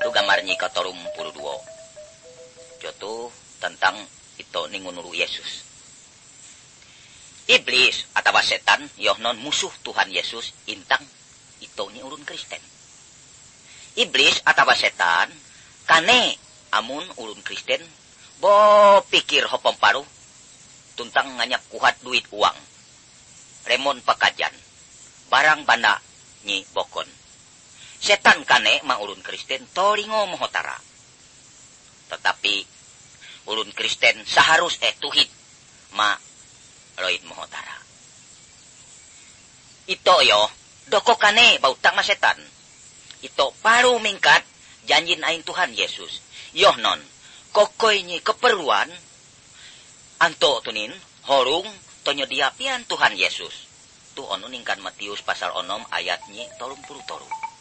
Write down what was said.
Itu gamarnya ke torum puluh dua. Itu tentang itu ningunuru Yesus. Iblis atau setan yohnon musuh Tuhan Yesus intang itu nya urun Kristen. Iblis atau setan kane amun urun Kristen bo pikir hopom paru tuntang nganyak kuhat duit uang. Remon pekajan. Barang banda nyi bokon. Setan kane ma urun Kristen toringo mohotara. Tetapi urun Kristen saharus tuhid ma loid mohotara. Ito yo doko kane bautang ma setan. Ito paru mingkat janjin ain Tuhan Yesus. Yoh non kokoy nyi keperluan anto tunin horung tonyo diapian Tuhan Yesus. Tu onu ningkan Matius pasal 6 ayat nyi 33.